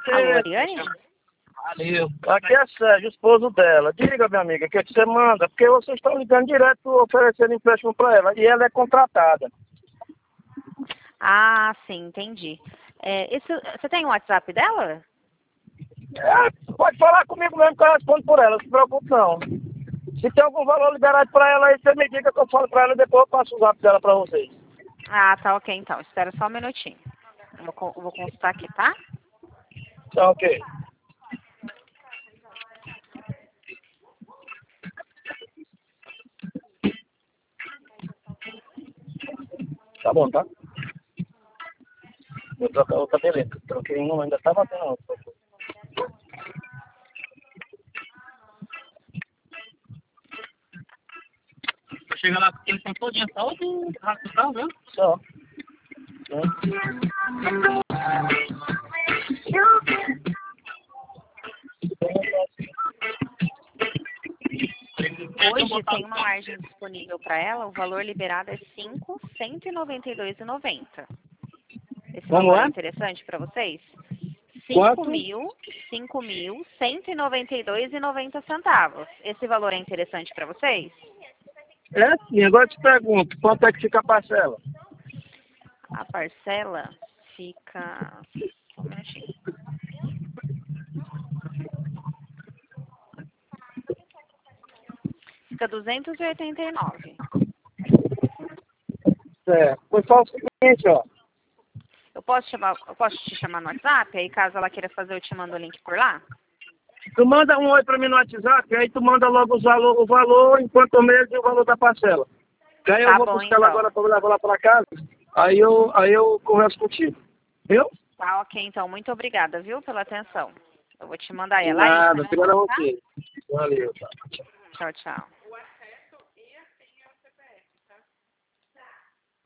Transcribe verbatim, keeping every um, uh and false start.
Alô, Ariane? Valeu. Aqui é Sérgio, esposo dela. Diga, minha amiga, o que você manda? Porque vocês estão ligando direto oferecendo empréstimo para ela. E ela é contratada. Ah, sim, entendi. É, esse, você tem o WhatsApp dela? É, pode falar comigo mesmo que eu respondo por ela, não se preocupe não. Se tem algum valor liberado para ela aí, você me diga que eu falo para ela e depois eu passo o zap dela para vocês. Ah, tá ok então. Espera só um minutinho. Eu vou, co- eu vou consultar aqui, tá? Tá ok. Tá bom, tá? Vou trocar outra beleza. Troquei uma, ainda tá batendo outra. Vou chegar lá com aquele tempo todinho, só o rastro do carro, viu? Só. Hoje tem uma margem disponível para ela, o valor liberado é cinco mil cento e noventa e dois reais e noventa centavos. Esse Como valor é é? interessante para vocês? Quanto? cinco mil, cinco mil cento e noventa e dois reais e noventa centavos. Esse valor é interessante para vocês? É sim, agora eu te pergunto, quanto é que fica a parcela? A parcela fica... Só um minutinho. Fica duzentos e oitenta e nove reais. É, foi só o seguinte, ó. Eu posso, chamar, eu posso te chamar no WhatsApp? Aí caso ela queira fazer, eu te mando o link por lá? Tu manda um oi pra mim no WhatsApp, aí tu manda logo os valor, o valor em quanto mês e o valor da parcela. Que aí eu Tá vou bom, buscar ela então. agora pra levar lá pra casa, aí eu, aí eu converso contigo. Viu? Tá ok, então. Muito obrigada, viu, pela atenção. Eu vou te mandar aí. É Larissa, Nada, né? fica na Tá? ok. Valeu, tá. Tchau, tchau.